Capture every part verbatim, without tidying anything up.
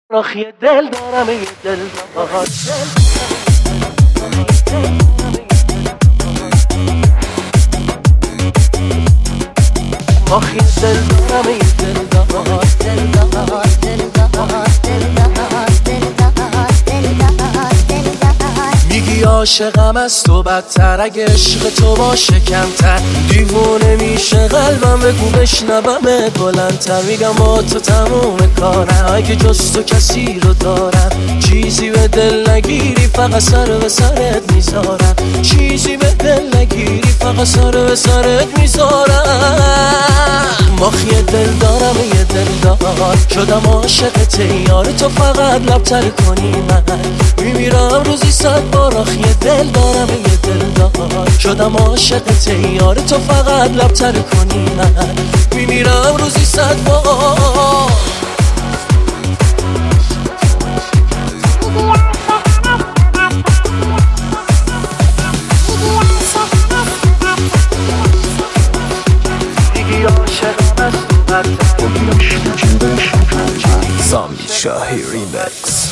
راخی دل دارم یه دل دار راخی دل دارم یه دل دار دل دار دل دار دل دار میگی عاشقم از تو بدتر، اگه عشق تو باشه کمتر دیوونه میشه قلبم، بگو بشنومت بلندتر. میگم با تو تموم کارم، اگه جز تو کسی رو دارم چیزی به دل نگیری فقط سر به سرت میذارم، چیزی به دل نگیری فقط سر به سرت میذارم. ماخی دل دارم یه دل دار، شدم عاشقت یار تو فقط لبتر کنی من میمیرم روزی صد بار. آخی دل دارم یه دل دار، شدم عاشقت یار تو فقط لبتر کنی من میمیرم روزی صد بار. Sami Shahi Remix.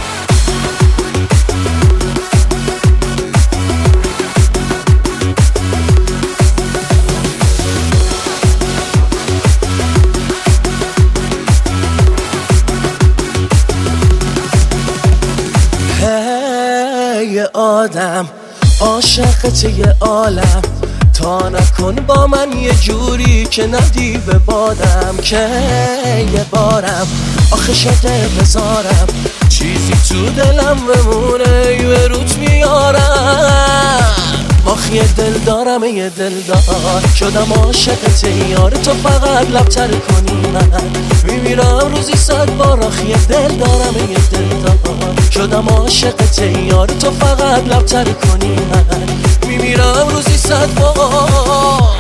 Hey آدم عاشقت یه عالم، تا نکن با من یه جوری که ندی به بادم که یه بارم آخه شده بذارم چیزی تو دلم بمونه یه روت میارم. ماخی دل دارم یه دل دار، شدم عاشقت یار تو فقط لبتر کنی من میمیرم روزی صد بار. آخی دل دارم یه دل دار، شدم عاشقت یار تو فقط لبتر کنی من میمیرم روزی صد بار.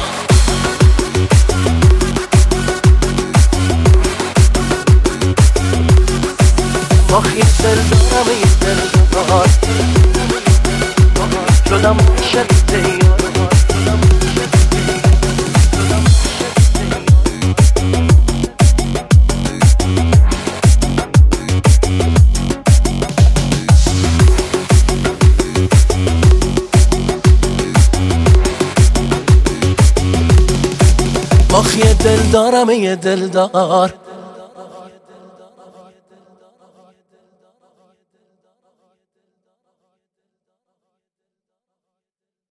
ماخی دل دارم یه دل دار، شدم عاشقت یار ماخی دل دارم یه دل دار،